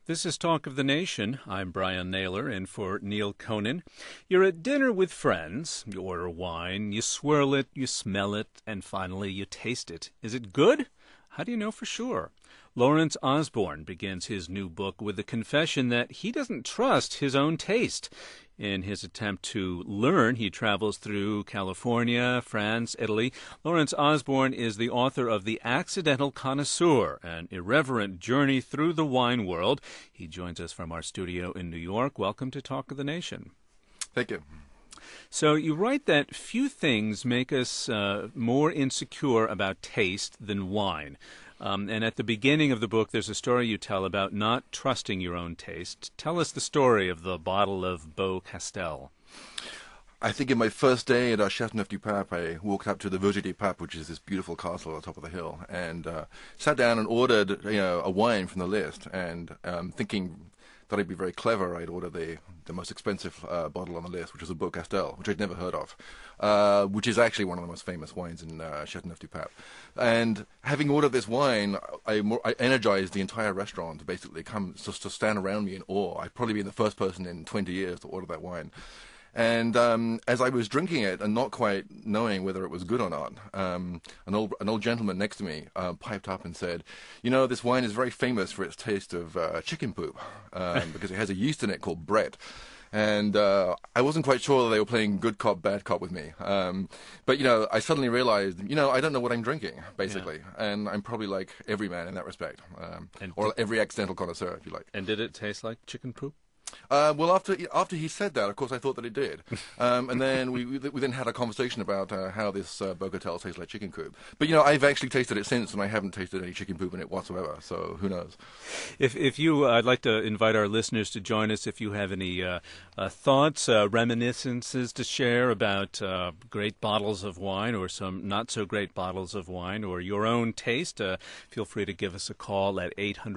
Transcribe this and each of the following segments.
This is Talk of the Nation. I'm Brian Naylor, in for Neil Conan. You're at dinner with friends. You order wine, you swirl it, you smell it, and finally you taste it. Is it good? How do you know for sure? Lawrence Osborne begins his new book with the confession that he doesn't trust his own taste. In his attempt to learn, he travels through California, France, Italy. Lawrence Osborne is the author of The Accidental Connoisseur, an irreverent journey through the wine world. He joins us from our studio in New York. Welcome to Talk of the Nation. Thank you. So you write that few things make us more insecure about taste than wine. And at the beginning of the book, there's a story you tell about not trusting your own taste. Tell us the story of the bottle of Beaucastel. I think in my first day at Châteauneuf-du-Pape, I walked up to the Verger des Papes, which is this beautiful castle at the top of the hill, and sat down and ordered, a wine from the list. And thinking that I'd be very clever, I'd order the most expensive bottle on the list, which was a Beaucastel, which I'd never heard of, which is actually one of the most famous wines in Châteauneuf-du-Pape. And having ordered this wine, I energized the entire restaurant to basically come just to stand around me in awe. I'd probably been the first person in 20 years to order that wine. And as I was drinking it and not quite knowing whether it was good or not, an old gentleman next to me piped up and said, this wine is very famous for its taste of chicken poop, because it has a yeast in it called Brett. And I wasn't quite sure that they were playing good cop, bad cop with me. But, I suddenly realized, I don't know what I'm drinking, basically. Yeah. And I'm probably like every man in that respect, or every accidental connoisseur, if you like. And did it taste like chicken poop? Well, after he said that, of course, I thought that it did, and then we then had a conversation about how this Beaucastel tastes like chicken poop. But I've actually tasted it since, and I haven't tasted any chicken poop in it whatsoever. So who knows? If you, I'd like to invite our listeners to join us. If you have any thoughts, reminiscences to share about great bottles of wine or some not so great bottles of wine, or your own taste, feel free to give us a call at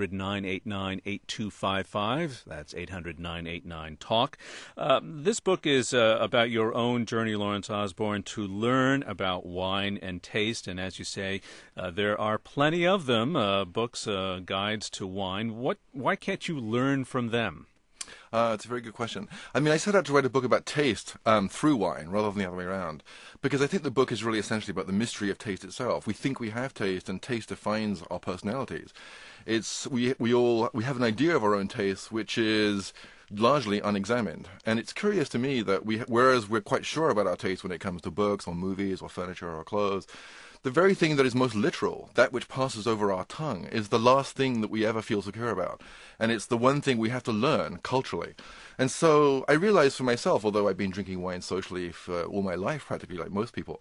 800-989-8255. That's 800-989-TALK. This book is about your own journey, Lawrence Osborne, to learn about wine and taste. And as you say, there are plenty of them, books, guides to wine. Why can't you learn from them? It's a very good question. I set out to write a book about taste through wine rather than the other way around, because I think the book is really essentially about the mystery of taste itself. We think we have taste, and taste defines our personalities. We have an idea of our own taste, which is largely unexamined. And it's curious to me that whereas we're quite sure about our taste when it comes to books or movies or furniture or clothes, the very thing that is most literal, that which passes over our tongue, is the last thing that we ever feel secure about. And it's the one thing we have to learn culturally. And so I realized for myself, although I've been drinking wine socially for all my life, practically like most people,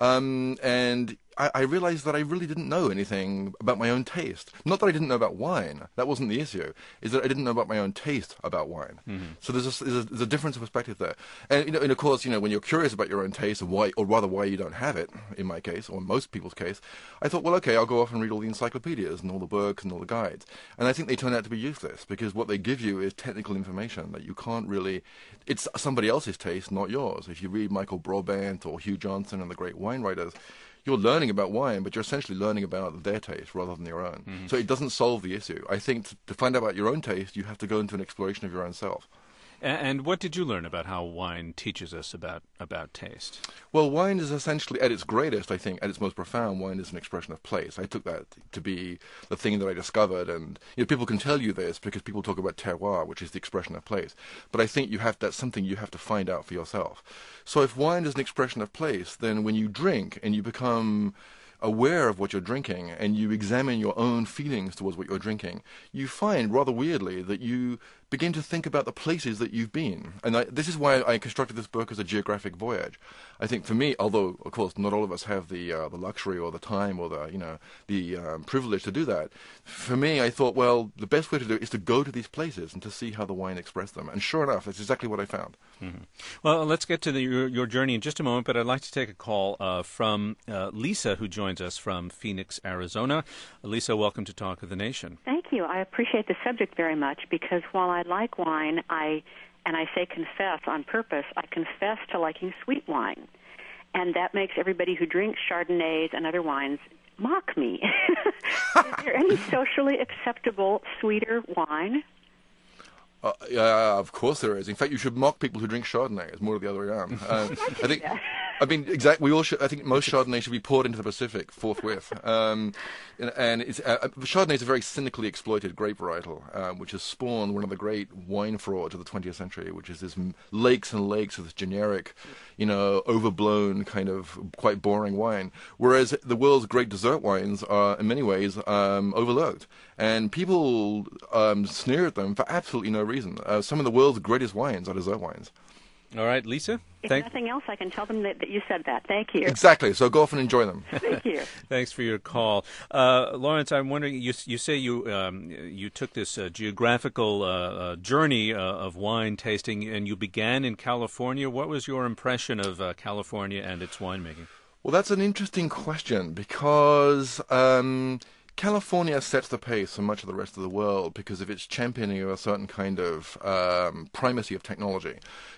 and I realized that I really didn't know anything about my own taste. Not that I didn't know about wine. That wasn't the issue. Is that I didn't know about my own taste about wine. Mm-hmm. So there's a difference of perspective there. And, and of course, when you're curious about your own taste and why, or rather why you don't have it, in my case, or in most people's case, I thought, well, okay, I'll go off and read all the encyclopedias and all the books and all the guides. And I think they turn out to be useless, because what they give you is technical information that you can't really, it's somebody else's taste, not yours. If you read Michael Broadbent or Hugh Johnson and the great wine writers, you're learning about wine, but you're essentially learning about their taste rather than your own. Mm-hmm. So it doesn't solve the issue. I think to find out about your own taste, you have to go into an exploration of your own self. And what did you learn about how wine teaches us about taste? Well, wine is essentially, at its greatest, I think, at its most profound, wine is an expression of place. I took that to be the thing that I discovered. And people can tell you this because people talk about terroir, which is the expression of place. But I think that's something you have to find out for yourself. So if wine is an expression of place, then when you drink and you become aware of what you're drinking and you examine your own feelings towards what you're drinking, you find, rather weirdly, that you begin to think about the places that you've been. And this is why I constructed this book as a geographic voyage. I think for me, although, of course, not all of us have the luxury or the time or the privilege to do that, for me, I thought, well, the best way to do it is to go to these places and to see how the wine expressed them. And sure enough, that's exactly what I found. Mm-hmm. Well, let's get to your journey in just a moment, but I'd like to take a call from Lisa, who joins us from Phoenix, Arizona. Lisa, welcome to Talk of the Nation. Thank you. I appreciate the subject very much, because while I like wine, and I say confess on purpose, I confess to liking sweet wine. And that makes everybody who drinks Chardonnays and other wines mock me. Is there any socially acceptable sweeter wine? Of course there is. In fact, you should mock people who drink Chardonnay. It's more the other way around. I think. I mean, exactly. We all should. I think most Chardonnay should be poured into the Pacific forthwith. And Chardonnay is a very cynically exploited grape varietal, which has spawned one of the great wine frauds of the 20th century, which is this lakes and lakes of this generic, overblown kind of quite boring wine. Whereas the world's great dessert wines are, in many ways, overlooked, and people sneer at them for absolutely no reason. Some of the world's greatest wines are dessert wines. All right, Lisa? If nothing else, I can tell them that you said that. Thank you. Exactly. So go off and enjoy them. Thank you. Thanks for your call. Lawrence, I'm wondering, you say you took this geographical journey of wine tasting, and you began in California. What was your impression of California and its winemaking? Well, that's an interesting question because California sets the pace for much of the rest of the world because of its championing of a certain kind of primacy of technology.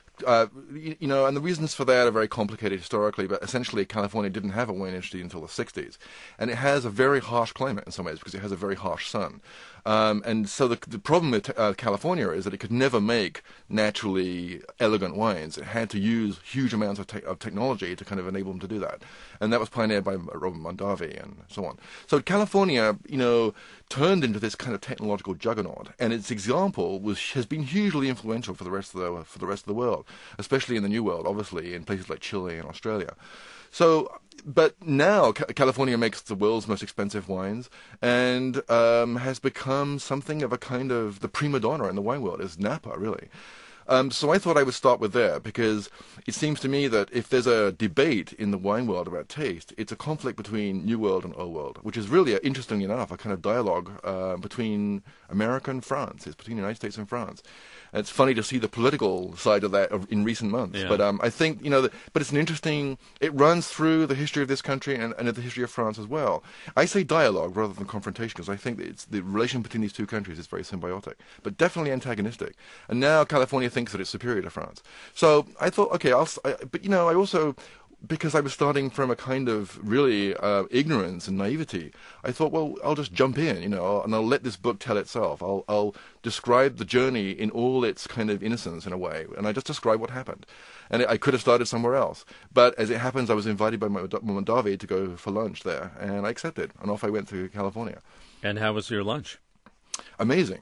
And the reasons for that are very complicated historically, but essentially California didn't have a wine industry until the 60s. And it has a very harsh climate in some ways because it has a very harsh sun. And so the problem with California is that it could never make naturally elegant wines. It had to use huge amounts of technology to kind of enable them to do that. And that was pioneered by Robert Mondavi and so on. So California, turned into this kind of technological juggernaut, and its example has been hugely influential for the rest of the world, especially in the New World, obviously, in places like Chile and Australia. So, but now California makes the world's most expensive wines and has become something of a kind of the prima donna in the wine world, is Napa, really. So I thought I would start with there because it seems to me that if there's a debate in the wine world about taste, it's a conflict between New World and Old World, which is really, interestingly enough, a kind of dialogue between America and France. It's between the United States and France. And it's funny to see the political side of that in recent months. Yeah. But I think, but it's an interesting, it runs through the history of this country and the history of France as well. I say dialogue rather than confrontation because I think that it's the relation between these two countries is very symbiotic, but definitely antagonistic. And now California thinks that it's superior to France. So I thought, okay, I also, because I was starting from a kind of really ignorance and naivety, I thought, well, I'll just jump in, and I'll let this book tell itself. I'll describe the journey in all its kind of innocence in a way, and I just describe what happened. And I could have started somewhere else. But as it happens, I was invited by Mondavi to go for lunch there, and I accepted, and off I went to California. And how was your lunch? Amazing.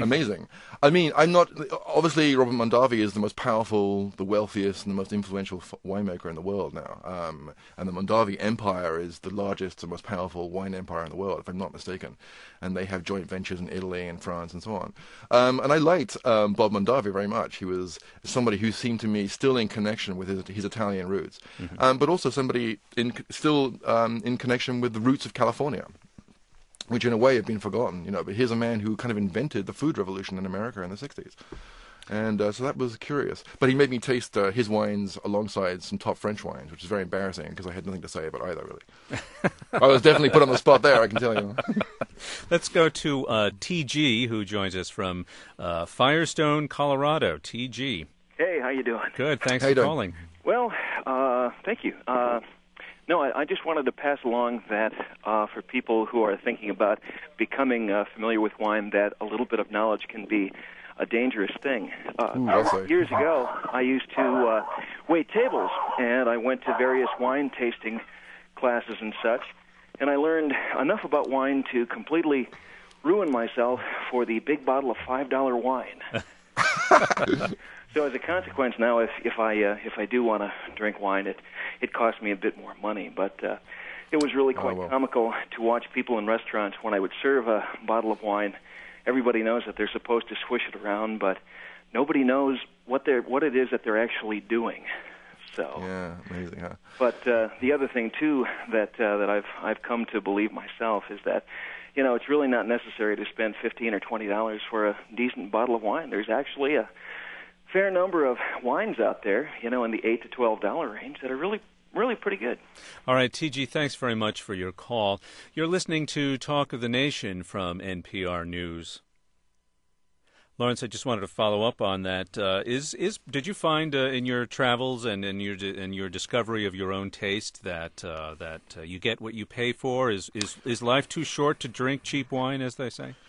I mean, obviously Robert Mondavi is the most powerful, the wealthiest, and the most influential winemaker in the world now. And the Mondavi Empire is the largest and most powerful wine empire in the world, if I'm not mistaken. And they have joint ventures in Italy and France and so on. And I liked Bob Mondavi very much. He was somebody who seemed to me still in connection with his Italian roots, but also somebody still in connection with the roots of California, which in a way have been forgotten, but here's a man who kind of invented the food revolution in America in the 60s. And so that was curious. But he made me taste his wines alongside some top French wines, which is very embarrassing because I had nothing to say about either, really. I was definitely put on the spot there, I can tell you. Let's go to TG, who joins us from Firestone, Colorado. TG. Hey, how you doing? Good, thanks for calling. Well, thank you. No, I just wanted to pass along that for people who are thinking about becoming familiar with wine, that a little bit of knowledge can be a dangerous thing. Years ago, I used to wait tables, and I went to various wine tasting classes and such, and I learned enough about wine to completely ruin myself for the big bottle of $5 wine. So as a consequence, now if I do want to drink wine, it costs me a bit more money. But it was really quite comical to watch people in restaurants when I would serve a bottle of wine. Everybody knows that they're supposed to swish it around, but nobody knows what it is that they're actually doing. So yeah, amazing, huh? But the other thing too that I've come to believe myself is that it's really not necessary to spend $15 or $20 for a decent bottle of wine. There's actually a fair number of wines out there, in the $8 to $12 range that are really, really pretty good. All right, TG, thanks very much for your call. You're listening to Talk of the Nation from NPR News. Lawrence, I just wanted to follow up on that. Did you find in your travels and in your discovery of your own taste that you get what you pay for? Is life too short to drink cheap wine, as they say?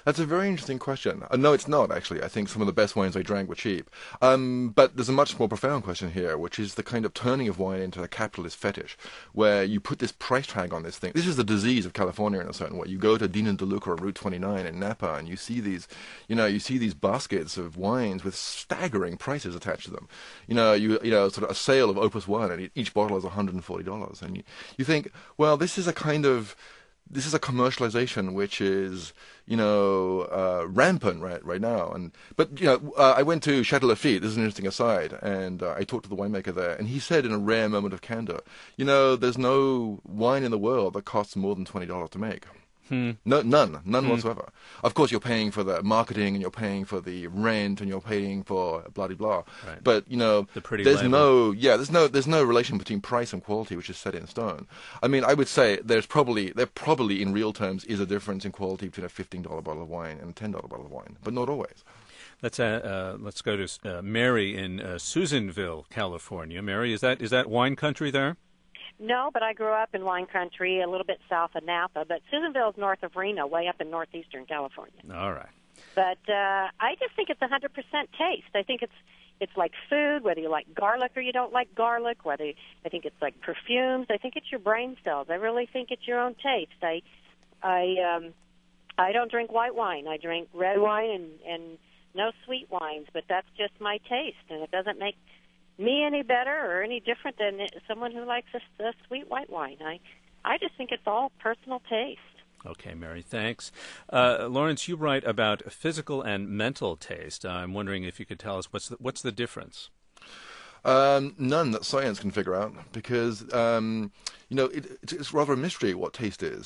That's a very interesting question. No, it's not, actually. I think some of the best wines I drank were cheap. But there's a much more profound question here, which is the kind of turning of wine into a capitalist fetish, where you put this price tag on this thing. This is the disease of California in a certain way. You go to Dean and DeLuca or Route 29 in Napa, and you see these baskets of wines with staggering prices attached to them. Sort of a sale of Opus One, and each bottle is $140. And you think, well, this is a commercialization which is, rampant right now. But I went to Chateau Lafite. This is an interesting aside, and I talked to the winemaker there, and he said in a rare moment of candor, there's no wine in the world that costs more than $20 to make. No, none whatsoever. Of course, you're paying for the marketing, and you're paying for the rent, and you're paying for blah blah blah. Right. But the pretty there's label. there's no relation between price and quality which is set in stone. I mean, I would say there probably in real terms is a difference in quality between a $15 bottle of wine and a $10 bottle of wine, but not always. Let's go to Mary in Susanville, California. Mary, is that wine country there? No, but I grew up in wine country, a little bit south of Napa. But Susanville is north of Reno, way up in northeastern California. All right. But I just think it's 100% taste. I think it's like food, whether you like garlic or you don't like garlic. I think it's like perfumes. I think it's your brain cells. I really think it's your own taste. I don't drink white wine. I drink red wine and no sweet wines. But that's just my taste, and it doesn't make me any better or any different than someone who likes a sweet white wine. I just think it's all personal taste. Okay, Mary, thanks. Lawrence, you write about physical and mental taste. I'm wondering if you could tell us what's the difference? None that science can figure out, because it's rather a mystery what taste is.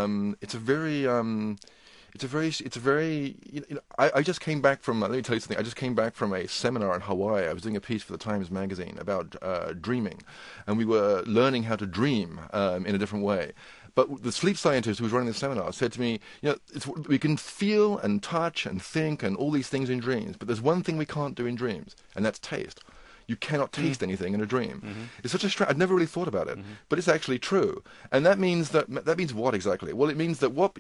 I just came back from, let me tell you something, I just came back from a seminar in Hawaii. I was doing a piece for the Times Magazine about dreaming, and we were learning how to dream in a different way. But the sleep scientist who was running the seminar said to me, we can feel and touch and think and all these things in dreams, but there's one thing we can't do in dreams, and that's taste. You cannot taste anything in a dream. Mm-hmm. It's such a strange. I've never really thought about it, but it's actually true. And that means what exactly? Well, it means that what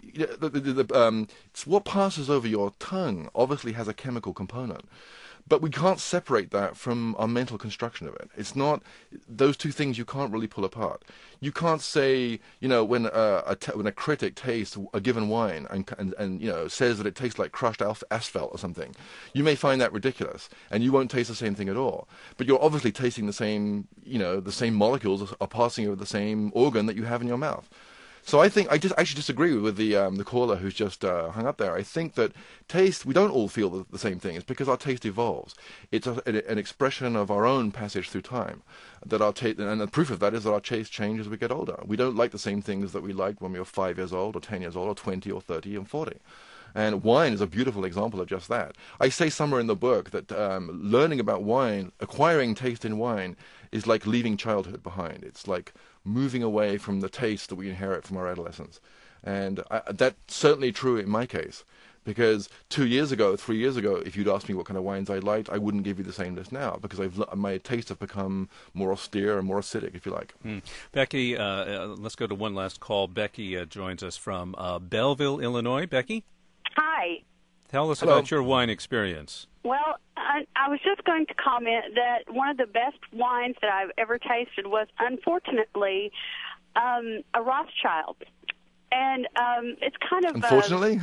passes over your tongue obviously has a chemical component. But we can't separate that from our mental construction of it. It's not those two things you can't really pull apart. You can't say, when a critic tastes a given wine and says that it tastes like crushed asphalt or something, you may find that ridiculous, and you won't taste the same thing at all. But you're obviously tasting the same molecules are passing over the same organ that you have in your mouth. So I think I actually disagree with the caller who's just hung up there. I think that taste, we don't all feel the same thing. It's because our taste evolves. It's an expression of our own passage through time. That our taste, and the proof of that is that our taste changes as we get older. We don't like the same things that we liked when we were 5 years old, or 10 years old, or 20, or 30, and 40. And wine is a beautiful example of just that. I say somewhere in the book that learning about wine, acquiring taste in wine, is like leaving childhood behind. It's like moving away from the taste that we inherit from our adolescence. And that's certainly true in my case. Because 2 years ago, 3 years ago, if you'd asked me what kind of wines I liked, I wouldn't give you the same list now, because my tastes have become more austere and more acidic, if you like. Becky, let's go to one last call. Becky joins us from Belleville, Illinois. Becky? Hi. Tell us Hello. about your wine experience. Well, I was just going to comment that one of the best wines that I've ever tasted was, unfortunately, a Rothschild. And it's kind of... Unfortunately?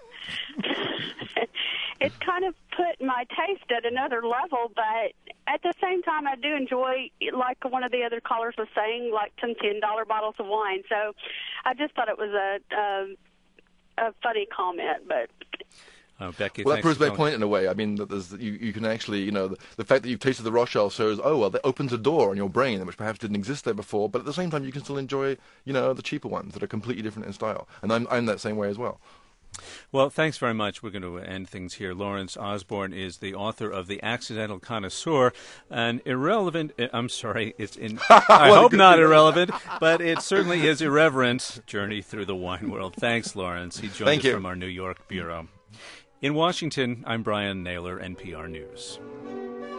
It's kind of put my taste at another level, but at the same time, I do enjoy, like one of the other callers was saying, like some $10 bottles of wine. So I just thought it was a funny comment, but... Becky, well, that thanks proves for my calling. point in a way. I mean, that you can actually, the fact that you've tasted the Rothschild shows, that opens a door in your brain which perhaps didn't exist there before, but at the same time you can still enjoy, the cheaper ones that are completely different in style. And I'm that same way as well. Well, thanks very much. We're going to end things here. Lawrence Osborne is the author of The Accidental Connoisseur, an irrelevant, I hope not irrelevant, but it certainly is irreverent journey through the wine world. Thanks, Lawrence. He joined us from our New York bureau. In Washington, I'm Brian Naylor, NPR News.